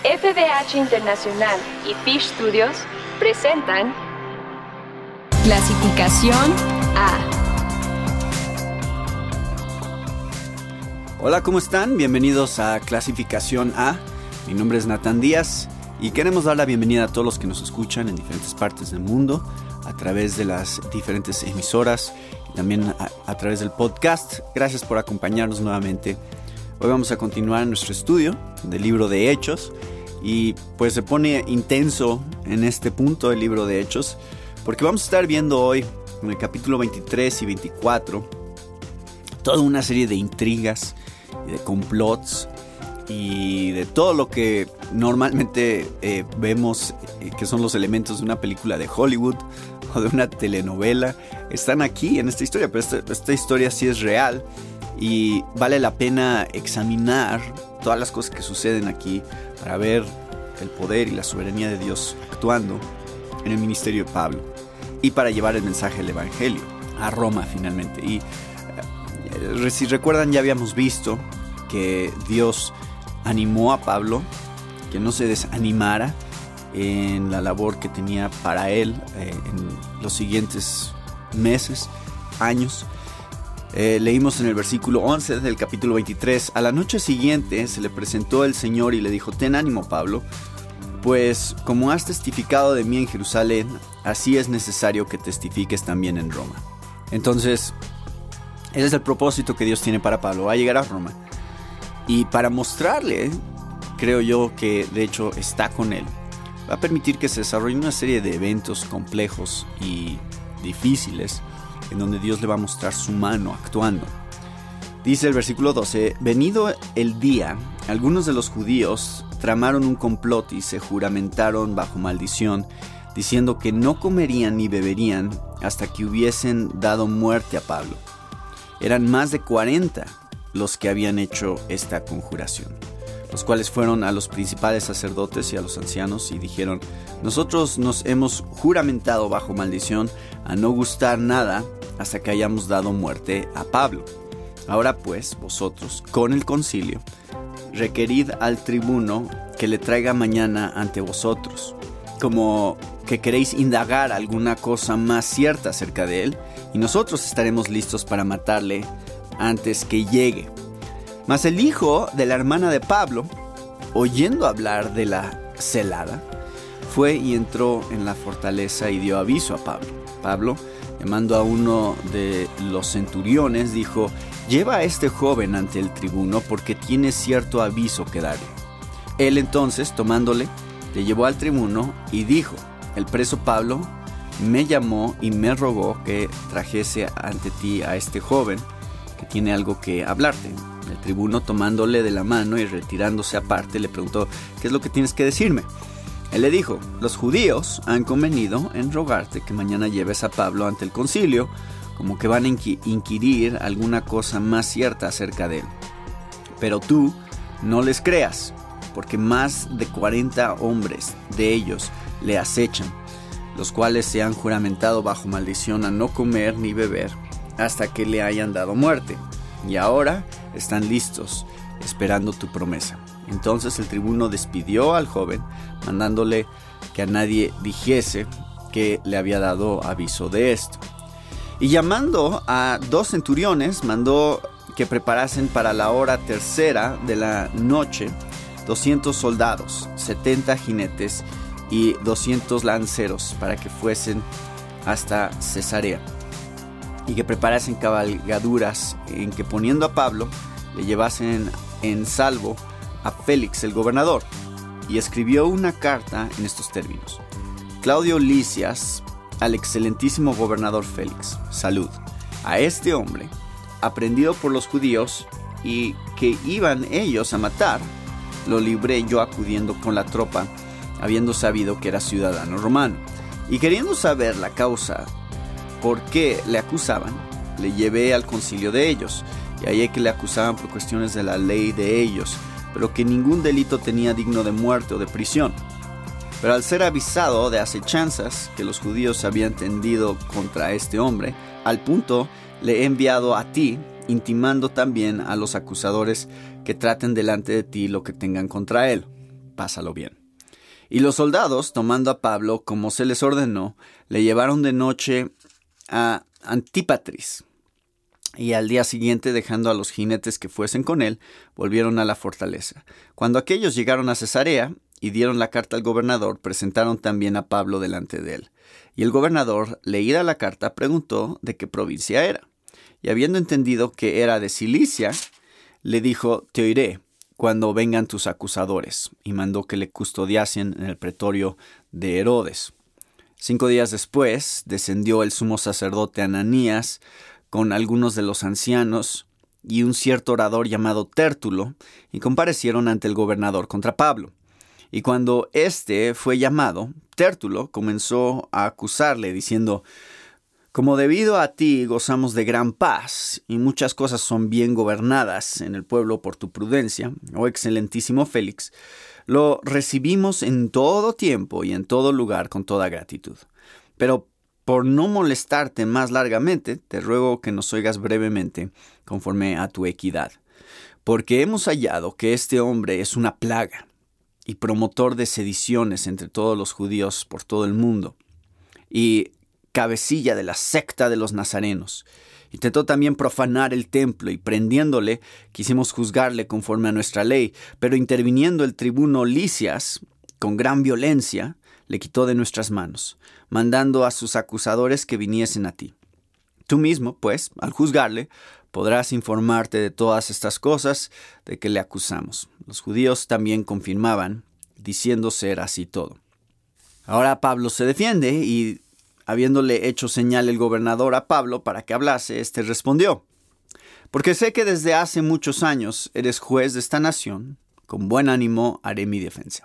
FDH Internacional y Fish Studios presentan Clasificación A. Hola, ¿cómo están? Bienvenidos a Clasificación A. Mi nombre es Natán Díaz y queremos dar la bienvenida a todos los que nos escuchan en diferentes partes del mundo a través de las diferentes emisoras y también a través del podcast. Gracias por acompañarnos nuevamente. Hoy vamos a continuar nuestro estudio del libro de Hechos y pues se pone intenso en este punto el libro de Hechos porque vamos a estar viendo hoy en el capítulo 23 y 24 toda una serie de intrigas y de complots y de todo lo que normalmente vemos que son los elementos de una película de Hollywood o de una telenovela. Están aquí en esta historia, pero esta historia sí es real y vale la pena examinar todas las cosas que suceden aquí para ver el poder y la soberanía de Dios actuando en el ministerio de Pablo y para llevar el mensaje del Evangelio a Roma finalmente. Y si recuerdan, ya habíamos visto que Dios animó a Pablo que no se desanimara en la labor que tenía para él en los siguientes meses, años. Leímos en el versículo 11 del capítulo 23: a la noche siguiente se le presentó el Señor y le dijo: ten ánimo, Pablo, pues como has testificado de mí en Jerusalén, así es necesario que testifiques también en Roma. Entonces, ese es el propósito que Dios tiene para Pablo: va a llegar a Roma y para mostrarle, creo yo, que de hecho está con él, va a permitir que se desarrolle una serie de eventos complejos y difíciles en donde Dios le va a mostrar su mano actuando. Dice el versículo 12: venido el día, algunos de los judíos tramaron un complot y se juramentaron bajo maldición, diciendo que no comerían ni beberían hasta que hubiesen dado muerte a Pablo. Eran más de 40 los que habían hecho esta conjuración, los cuales fueron a los principales sacerdotes y a los ancianos y dijeron: nosotros nos hemos juramentado bajo maldición a no gustar nada hasta que hayamos dado muerte a Pablo. Ahora pues, vosotros, con el concilio, requerid al tribuno que le traiga mañana ante vosotros, como que queréis indagar alguna cosa más cierta acerca de él, y nosotros estaremos listos para matarle antes que llegue. Mas el hijo de la hermana de Pablo, oyendo hablar de la celada, fue y entró en la fortaleza y dio aviso a Pablo. Pablo, llamando a uno de los centuriones, dijo: lleva a este joven ante el tribuno, porque tiene cierto aviso que darle. Él entonces, tomándole, le llevó al tribuno y dijo: el preso Pablo me llamó y me rogó que trajese ante ti a este joven, que tiene algo que hablarte. El tribuno, tomándole de la mano y retirándose aparte, le preguntó: ¿qué es lo que tienes que decirme? Él le dijo: los judíos han convenido en rogarte que mañana lleves a Pablo ante el concilio, como que van a inquirir alguna cosa más cierta acerca de él. Pero tú no les creas, porque más de 40 hombres de ellos le acechan, los cuales se han juramentado bajo maldición a no comer ni beber hasta que le hayan dado muerte, y ahora están listos, esperando tu promesa. Entonces el tribuno despidió al joven, mandándole que a nadie dijese que le había dado aviso de esto. Y llamando a 2 centuriones, mandó que preparasen para la hora tercera de la noche 200 soldados, 70 jinetes y 200 lanceros, para que fuesen hasta Cesarea, y que preparasen cabalgaduras en que, poniendo a Pablo, le llevasen en salvo a Félix el gobernador. Y escribió una carta en estos términos: Claudio Lisias, al excelentísimo gobernador Félix, salud. A este hombre, aprehendido por los judíos y que iban ellos a matar, lo libré yo acudiendo con la tropa, habiendo sabido que era ciudadano romano. Y queriendo saber la causa por qué le acusaban, le llevé al concilio de ellos, y hallé que le acusaban por cuestiones de la ley de ellos, pero que ningún delito tenía digno de muerte o de prisión. Pero al ser avisado de acechanzas que los judíos habían tendido contra este hombre, al punto le he enviado a ti, intimando también a los acusadores que traten delante de ti lo que tengan contra él. pásalo bien. Y los soldados, tomando a Pablo como se les ordenó, le llevaron de noche a Antípatris. Y al día siguiente, dejando a los jinetes que fuesen con él, volvieron a la fortaleza. Cuando aquellos llegaron a Cesarea y dieron la carta al gobernador, presentaron también a Pablo delante de él. Y el gobernador, leída la carta, preguntó de qué provincia era. Y habiendo entendido que era de Cilicia, le dijo: te oiré cuando vengan tus acusadores. Y mandó que le custodiasen en el pretorio de Herodes. 5 días después, descendió el sumo sacerdote Ananías con algunos de los ancianos y un cierto orador llamado Tértulo, y comparecieron ante el gobernador contra Pablo. Y cuando éste fue llamado, Tértulo comenzó a acusarle, diciendo: como debido a ti gozamos de gran paz, y muchas cosas son bien gobernadas en el pueblo por tu prudencia, oh excelentísimo Félix, lo recibimos en todo tiempo y en todo lugar con toda gratitud. Pero por no molestarte más largamente, te ruego que nos oigas brevemente, conforme a tu equidad. Porque hemos hallado que este hombre es una plaga y promotor de sediciones entre todos los judíos por todo el mundo, y cabecilla de la secta de los nazarenos. Intentó también profanar el templo, y prendiéndole, quisimos juzgarle conforme a nuestra ley, pero interviniendo el tribuno Lisias, con gran violencia, le quitó de nuestras manos, mandando a sus acusadores que viniesen a ti. Tú mismo, pues, al juzgarle, podrás informarte de todas estas cosas de que le acusamos. Los judíos también confirmaban, diciendo ser así todo. Ahora Pablo se defiende, y habiéndole hecho señal el gobernador a Pablo para que hablase, éste respondió: porque sé que desde hace muchos años eres juez de esta nación, con buen ánimo haré mi defensa.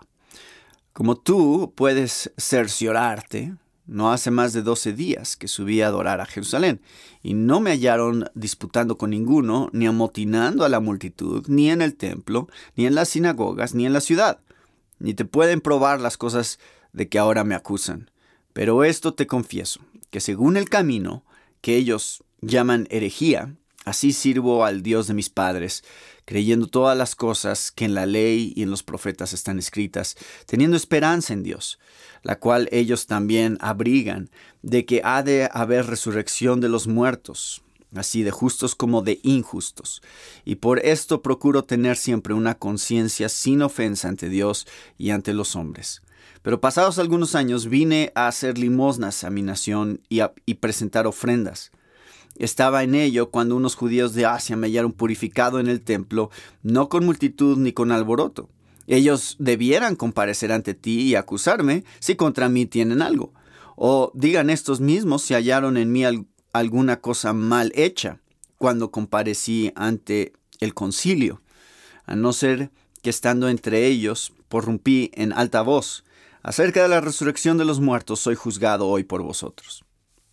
Como tú puedes cerciorarte, no hace más de 12 días que subí a adorar a Jerusalén, y no me hallaron disputando con ninguno, ni amotinando a la multitud, ni en el templo, ni en las sinagogas, ni en la ciudad. Ni te pueden probar las cosas de que ahora me acusan. Pero esto te confieso, que según el camino que ellos llaman herejía, así sirvo al Dios de mis padres, creyendo todas las cosas que en la ley y en los profetas están escritas, teniendo esperanza en Dios, la cual ellos también abrigan, de que ha de haber resurrección de los muertos, así de justos como de injustos. Y por esto procuro tener siempre una conciencia sin ofensa ante Dios y ante los hombres. Pero pasados algunos años vine a hacer limosnas a mi nación y presentar ofrendas. Estaba en ello cuando unos judíos de Asia me hallaron purificado en el templo, no con multitud ni con alboroto. Ellos debieran comparecer ante ti y acusarme si contra mí tienen algo. O digan estos mismos si hallaron en mí alguna cosa mal hecha cuando comparecí ante el concilio, a no ser que estando entre ellos prorrumpí en alta voz: acerca de la resurrección de los muertos soy juzgado hoy por vosotros.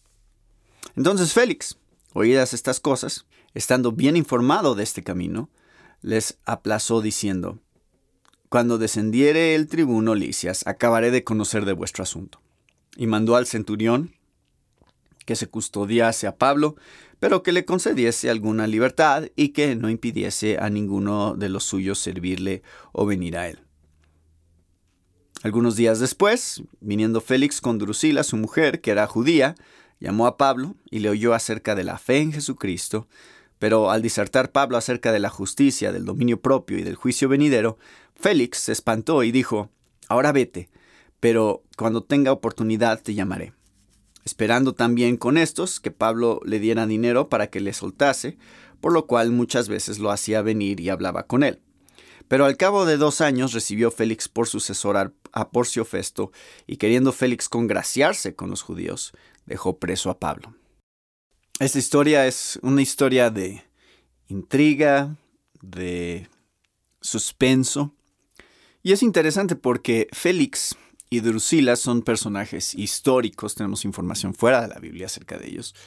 Entonces Félix, oídas estas cosas, estando bien informado de este camino, les aplazó diciendo: cuando descendiere el tribuno Lisias, acabaré de conocer de vuestro asunto. Y mandó al centurión que se custodiase a Pablo, pero que le concediese alguna libertad y que no impidiese a ninguno de los suyos servirle o venir a él. Algunos días después, viniendo Félix con Drusila, su mujer, que era judía, llamó a Pablo y le oyó acerca de la fe en Jesucristo, pero al disertar Pablo acerca de la justicia, del dominio propio y del juicio venidero, Félix se espantó y dijo: ahora vete, pero cuando tenga oportunidad te llamaré. Esperando también con estos que Pablo le diera dinero para que le soltase, por lo cual muchas veces lo hacía venir y hablaba con él. Pero al cabo de 2 años recibió Félix por sucesor a Porcio Festo, y queriendo Félix congraciarse con los judíos, dejó preso a Pablo. Esta historia es una historia de intriga, de suspenso, y es interesante porque Félix y Drusila son personajes históricos. Tenemos información fuera de la Biblia acerca de ellos,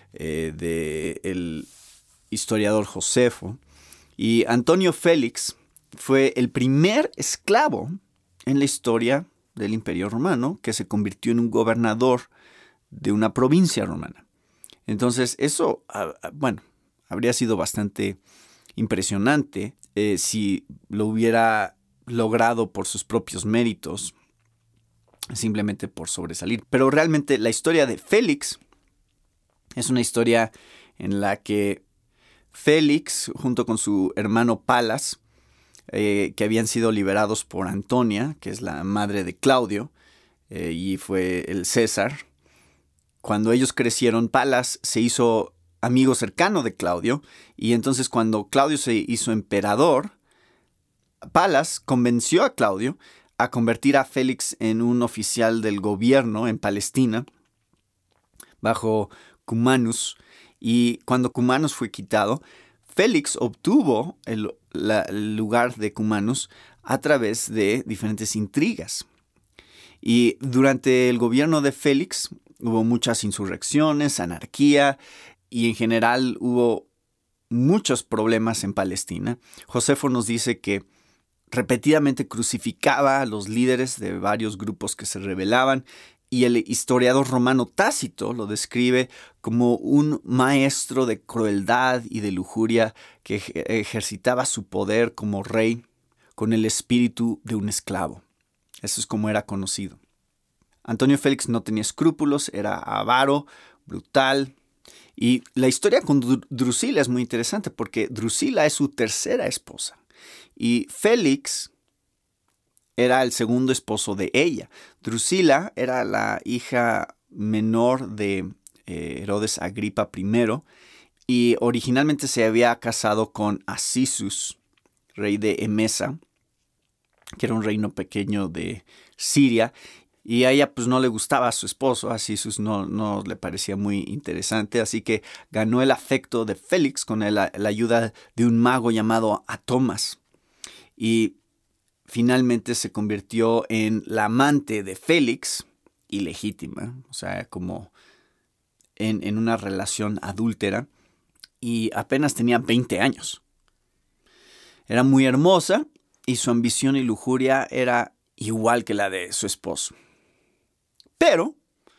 del historiador Josefo. Y Antonio Félix fue el primer esclavo en la historia del Imperio Romano que se convirtió en un gobernador de una provincia romana. Entonces eso, habría sido bastante impresionante si lo hubiera logrado por sus propios méritos, simplemente por sobresalir. Pero realmente la historia de Félix es una historia en la que Félix, junto con su hermano Palas, que habían sido liberados por Antonia, que es la madre de Claudio, y fue el César. Cuando ellos crecieron, Palas se hizo amigo cercano de Claudio, y entonces cuando Claudio se hizo emperador, Palas convenció a Claudio a convertir a Félix en un oficial del gobierno en Palestina, bajo Cumanus, y cuando Cumanus fue quitado, Félix obtuvo el lugar de Cumanus a través de diferentes intrigas. Y durante el gobierno de Félix hubo muchas insurrecciones, anarquía, y en general hubo muchos problemas en Palestina. Josefo nos dice que repetidamente crucificaba a los líderes de varios grupos que se rebelaban, y el historiador romano Tácito lo describe como un maestro de crueldad y de lujuria que ejercitaba su poder como rey con el espíritu de un esclavo. Eso es como era conocido. Antonio Félix no tenía escrúpulos, era avaro, brutal. Y la historia con Drusila es muy interesante porque Drusila es su tercera esposa. Y Félix era el segundo esposo de ella. Drusila era la hija menor de Herodes Agripa I y originalmente se había casado con Asisus, rey de Emesa, que era un reino pequeño de Siria, y a ella pues no le gustaba a su esposo. Asisus no le parecía muy interesante, así que ganó el afecto de Félix con la ayuda de un mago llamado Atomas, y finalmente se convirtió en la amante de Félix, ilegítima, o sea, como en una relación adúltera, y apenas tenía 20 años. Era muy hermosa y su ambición y lujuria era igual que la de su esposo. Pero,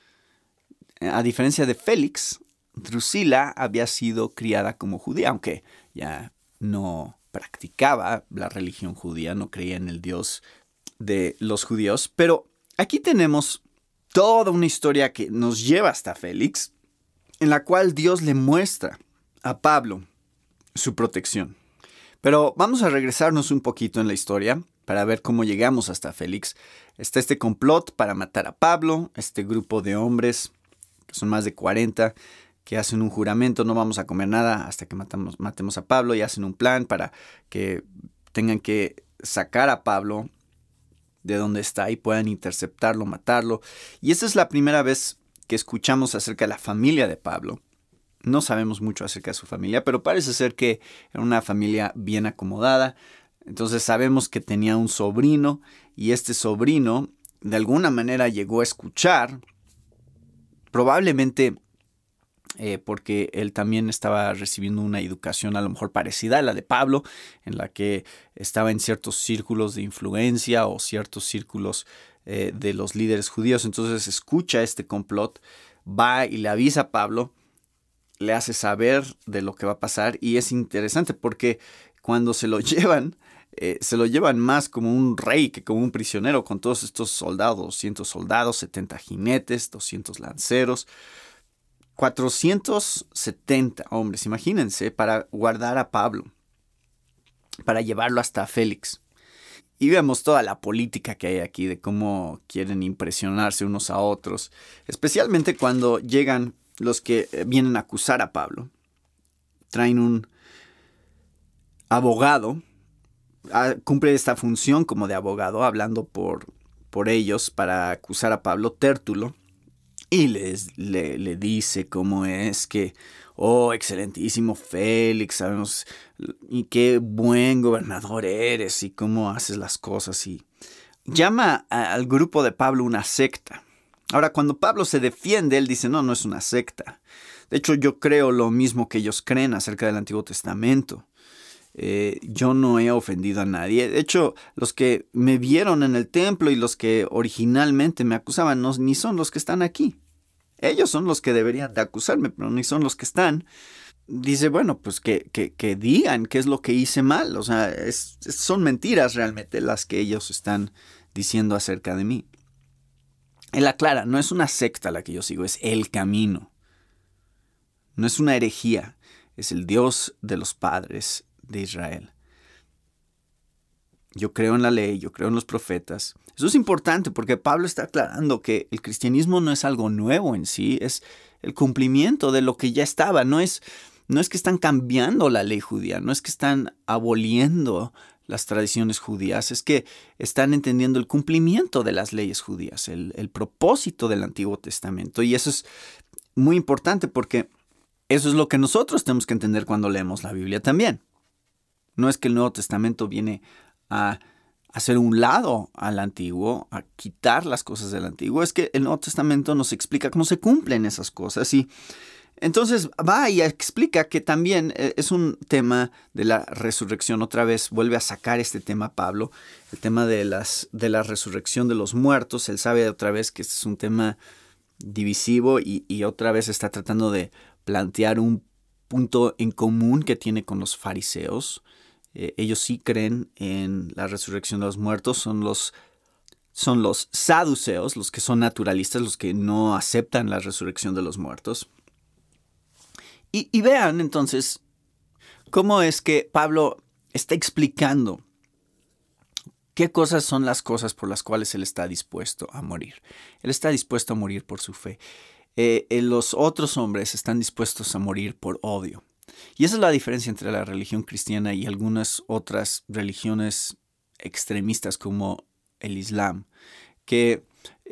a diferencia de Félix, Drusila había sido criada como judía, aunque ya no practicaba la religión judía, no creía en el Dios de los judíos. Pero aquí tenemos toda una historia que nos lleva hasta Félix, en la cual Dios le muestra a Pablo su protección. Pero vamos a regresarnos un poquito en la historia para ver cómo llegamos hasta Félix. Está este complot para matar a Pablo, este grupo de hombres, que son más de 40, que hacen un juramento: no vamos a comer nada hasta que matemos a Pablo, y hacen un plan para que tengan que sacar a Pablo de donde está y puedan interceptarlo, matarlo. Y esta es la primera vez que escuchamos acerca de la familia de Pablo. No sabemos mucho acerca de su familia, pero parece ser que era una familia bien acomodada. Entonces sabemos que tenía un sobrino, y este sobrino de alguna manera llegó a escuchar, probablemente porque él también estaba recibiendo una educación a lo mejor parecida a la de Pablo, en la que estaba en ciertos círculos de influencia o ciertos círculos de los líderes judíos. Entonces escucha este complot, va y le avisa a Pablo, le hace saber de lo que va a pasar, y es interesante porque cuando se lo llevan más como un rey que como un prisionero, con todos estos soldados, 200 soldados, 70 jinetes, 200 lanceros, 470 hombres, imagínense, para guardar a Pablo, para llevarlo hasta Félix. Y vemos toda la política que hay aquí de cómo quieren impresionarse unos a otros, especialmente cuando llegan los que vienen a acusar a Pablo. Traen un abogado, cumple esta función como de abogado, hablando por ellos para acusar a Pablo, Tértulo, y le dice cómo es que, oh, excelentísimo Félix, sabemos y qué buen gobernador eres y cómo haces las cosas, y llama al grupo de Pablo una secta. Ahora, cuando Pablo se defiende, él dice: no es una secta. De hecho, yo creo lo mismo que ellos creen acerca del Antiguo Testamento. Yo no he ofendido a nadie. De hecho, los que me vieron en el templo y los que originalmente me acusaban ni son los que están aquí. Ellos son los que deberían de acusarme, pero ni son los que están. dice, bueno, pues que digan qué es lo que hice mal. O sea, son mentiras realmente las que ellos están diciendo acerca de mí. Él aclara, no es una secta la que yo sigo, es el camino. No es una herejía, es el Dios de los padres de Israel. Yo creo en la ley, yo creo en los profetas. Eso es importante porque Pablo está aclarando que el cristianismo no es algo nuevo en sí, es el cumplimiento de lo que ya estaba. No es que están cambiando la ley judía, no es que están aboliendo las tradiciones judías, es que están entendiendo el cumplimiento de las leyes judías, el propósito del Antiguo Testamento. Y eso es muy importante porque eso es lo que nosotros tenemos que entender cuando leemos la Biblia también. No es que el Nuevo Testamento viene a hacer un lado al Antiguo, a quitar las cosas del Antiguo. Es que el Nuevo Testamento nos explica cómo se cumplen esas cosas. Y entonces va y explica que también es un tema de la resurrección. Otra vez vuelve a sacar este tema Pablo, el tema de la resurrección de los muertos. Él sabe otra vez que este es un tema divisivo y otra vez está tratando de plantear un punto en común que tiene con los fariseos. Ellos sí creen en la resurrección de los muertos, son los saduceos, los que son naturalistas, los que no aceptan la resurrección de los muertos. Y vean entonces cómo es que Pablo está explicando qué cosas son las cosas por las cuales él está dispuesto a morir. Él está dispuesto a morir por su fe. Los otros hombres están dispuestos a morir por odio. Y esa es la diferencia entre la religión cristiana y algunas otras religiones extremistas como el Islam, que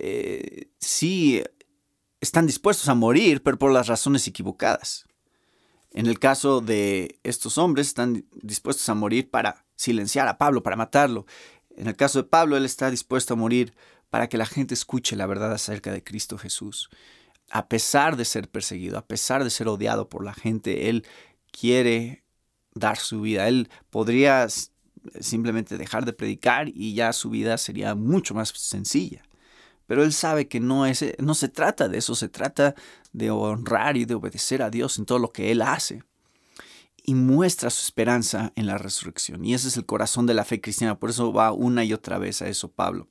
sí están dispuestos a morir, pero por las razones equivocadas. En el caso de estos hombres, están dispuestos a morir para silenciar a Pablo, para matarlo. En el caso de Pablo, él está dispuesto a morir para que la gente escuche la verdad acerca de Cristo Jesús. A pesar de ser perseguido, a pesar de ser odiado por la gente, él quiere dar su vida. Él podría simplemente dejar de predicar y ya su vida sería mucho más sencilla. Pero él sabe que no se trata de eso, se trata de honrar y de obedecer a Dios en todo lo que él hace. Y muestra su esperanza en la resurrección. Y ese es el corazón de la fe cristiana. Por eso va una y otra vez a eso Pablo.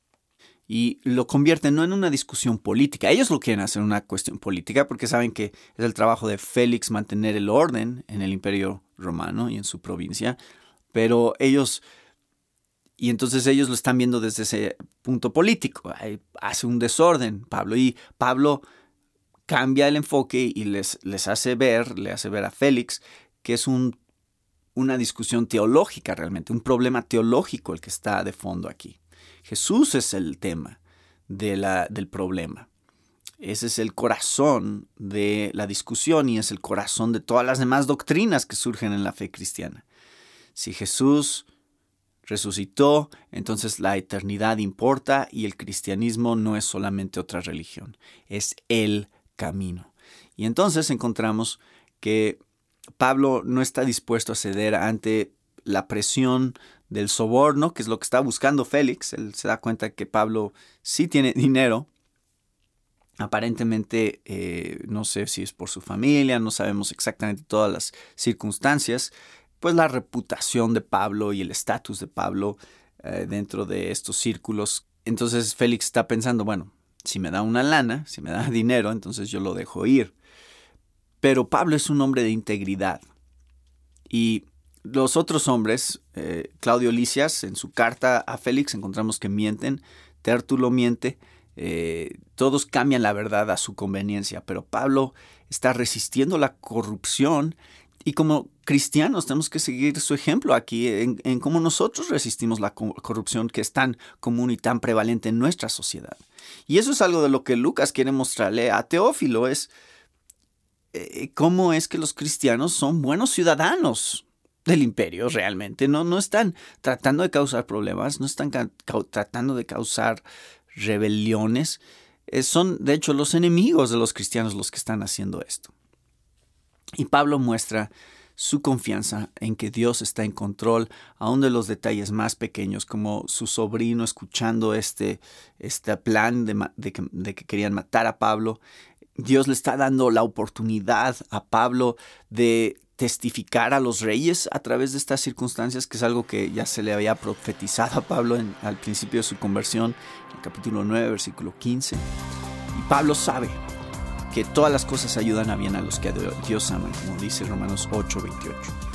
Y lo convierte no en una discusión política. Ellos lo quieren hacer una cuestión política porque saben que es el trabajo de Félix mantener el orden en el Imperio Romano y en su provincia. Pero entonces ellos lo están viendo desde ese punto político. Hace un desorden Pablo. Y Pablo cambia el enfoque y le hace ver a Félix que es una discusión teológica realmente, un problema teológico el que está de fondo aquí. Jesús es el tema del problema. Ese es el corazón de la discusión y es el corazón de todas las demás doctrinas que surgen en la fe cristiana. Si Jesús resucitó, entonces la eternidad importa y el cristianismo no es solamente otra religión, es el camino. Y entonces encontramos que Pablo no está dispuesto a ceder ante la presión del soborno, que es lo que está buscando Félix. Él se da cuenta que Pablo sí tiene dinero. Aparentemente, no sé si es por su familia, no sabemos exactamente todas las circunstancias, pues la reputación de Pablo y el estatus de Pablo dentro de estos círculos. Entonces Félix está pensando, bueno, si me da una lana, si me da dinero, entonces yo lo dejo ir. Pero Pablo es un hombre de integridad. Y los otros hombres, Claudio Lisias, en su carta a Félix encontramos que mienten, Tértulo miente, todos cambian la verdad a su conveniencia, pero Pablo está resistiendo la corrupción y como cristianos tenemos que seguir su ejemplo aquí en cómo nosotros resistimos la corrupción que es tan común y tan prevalente en nuestra sociedad. Y eso es algo de lo que Lucas quiere mostrarle a Teófilo, es cómo es que los cristianos son buenos ciudadanos del imperio realmente. No están tratando de causar problemas, no están tratando de causar rebeliones. Son, de hecho, los enemigos de los cristianos los que están haciendo esto. Y Pablo muestra su confianza en que Dios está en control, aún de los detalles más pequeños, como su sobrino escuchando este plan de que querían matar a Pablo. Dios le está dando la oportunidad a Pablo de testificar a los reyes a través de estas circunstancias, que es algo que ya se le había profetizado a Pablo al principio de su conversión, en el capítulo 9, versículo 15. Y Pablo sabe que todas las cosas ayudan a bien a los que a Dios aman, como dice Romanos 8:28.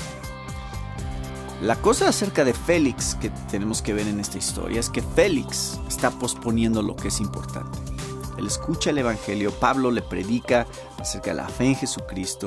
La cosa acerca de Félix que tenemos que ver en esta historia es que Félix está posponiendo lo que es importante. Él escucha el evangelio, Pablo le predica acerca de la fe en Jesucristo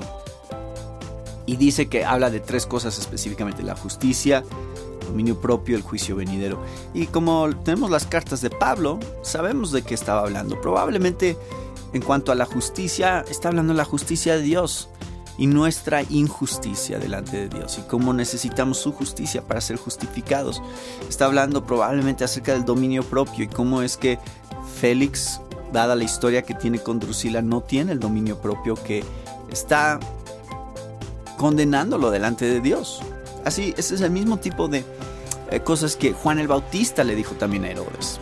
y dice que habla de 3 cosas específicamente: la justicia, el dominio propio, el juicio venidero. Y como tenemos las cartas de Pablo, sabemos de qué estaba hablando. Probablemente en cuanto a la justicia, está hablando de la justicia de Dios y nuestra injusticia delante de Dios y cómo necesitamos su justicia para ser justificados. Está hablando probablemente acerca del dominio propio y cómo es que Félix, dada la historia que tiene con Drusila, no tiene el dominio propio, que está condenándolo delante de Dios. Así, ese es el mismo tipo de cosas que Juan el Bautista le dijo también a Herodes.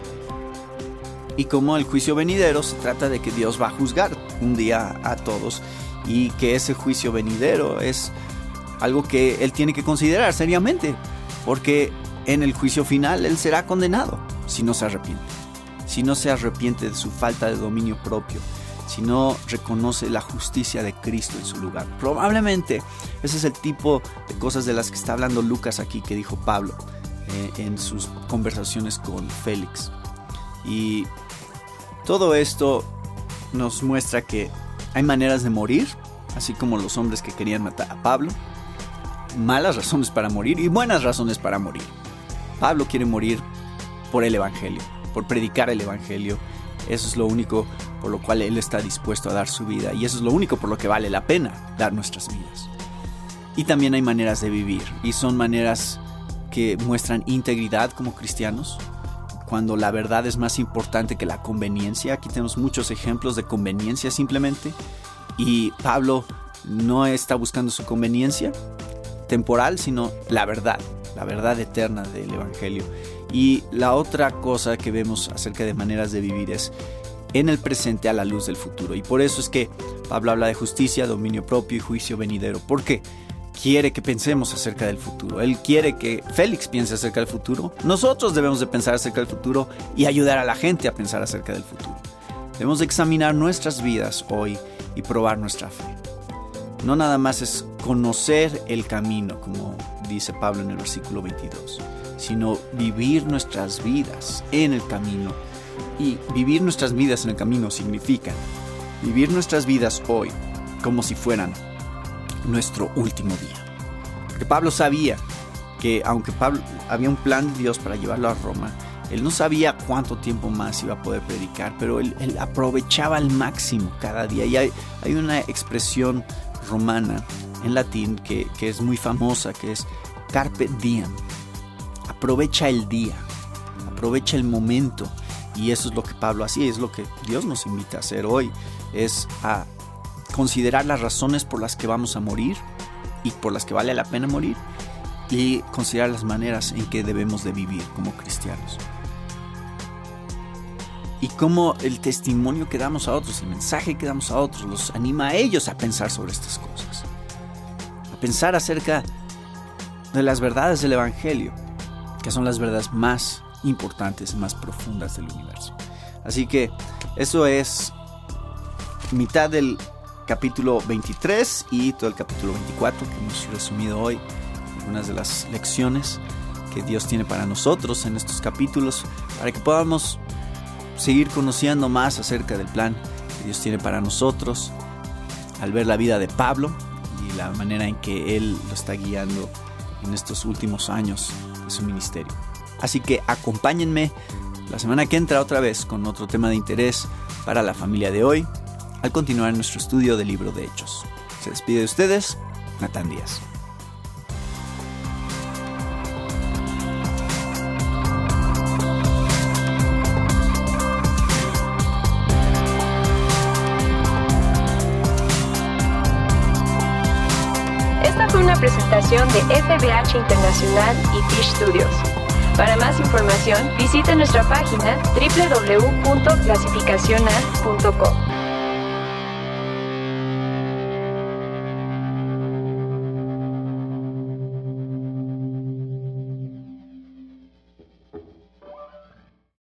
Y como el juicio venidero se trata de que Dios va a juzgar un día a todos y que ese juicio venidero es algo que él tiene que considerar seriamente, porque en el juicio final él será condenado si no se arrepiente. Si no se arrepiente de su falta de dominio propio, si no reconoce la justicia de Cristo en su lugar. Probablemente ese es el tipo de cosas de las que está hablando Lucas aquí, que dijo Pablo en sus conversaciones con Félix. Y todo esto nos muestra que hay maneras de morir, así como los hombres que querían matar a Pablo. Malas razones para morir y buenas razones para morir. Pablo quiere morir por el evangelio, por predicar el evangelio. Eso es lo único por lo cual él está dispuesto a dar su vida, y eso es lo único por lo que vale la pena dar nuestras vidas. Y también hay maneras de vivir, y son maneras que muestran integridad como cristianos, cuando la verdad es más importante que la conveniencia. Aquí tenemos muchos ejemplos de conveniencia simplemente, y Pablo no está buscando su conveniencia temporal, sino la verdad eterna del evangelio. Y la otra cosa que vemos acerca de maneras de vivir es en el presente a la luz del futuro. Y por eso es que Pablo habla de justicia, dominio propio y juicio venidero. ¿Por qué? Quiere que pensemos acerca del futuro. Él quiere que Félix piense acerca del futuro. Nosotros debemos de pensar acerca del futuro y ayudar a la gente a pensar acerca del futuro. Debemos de examinar nuestras vidas hoy y probar nuestra fe. No nada más es conocer el camino, como dice Pablo en el versículo 22, sino vivir nuestras vidas en el camino. Y vivir nuestras vidas en el camino significa vivir nuestras vidas hoy como si fueran nuestro último día. Porque Pablo sabía que aunque Pablo había un plan de Dios para llevarlo a Roma, él no sabía cuánto tiempo más iba a poder predicar, pero él aprovechaba al máximo cada día. Y hay una expresión romana en latín que es muy famosa, que es carpe diem. Aprovecha el día, aprovecha el momento. Y eso es lo que Pablo hacía, es lo que Dios nos invita a hacer hoy, es a considerar las razones por las que vamos a morir y por las que vale la pena morir, y considerar las maneras en que debemos de vivir como cristianos. Y cómo el testimonio que damos a otros, el mensaje que damos a otros, los anima a ellos a pensar sobre estas cosas, a pensar acerca de las verdades del evangelio, que son las verdades más importantes, más profundas del universo. Así que eso es mitad del capítulo 23 y todo el capítulo 24 que hemos resumido hoy. Algunas de las lecciones que Dios tiene para nosotros en estos capítulos, para que podamos seguir conociendo más acerca del plan que Dios tiene para nosotros al ver la vida de Pablo y la manera en que él lo está guiando en estos últimos años de su ministerio. Así que acompáñenme la semana que entra otra vez con otro tema de interés para la familia de hoy, al continuar nuestro estudio del libro de Hechos. Se despide de ustedes, Natán Díaz. Esta fue una presentación de FBH Internacional y Fish Studios. Para más información, visite nuestra página www.clasificacional.com.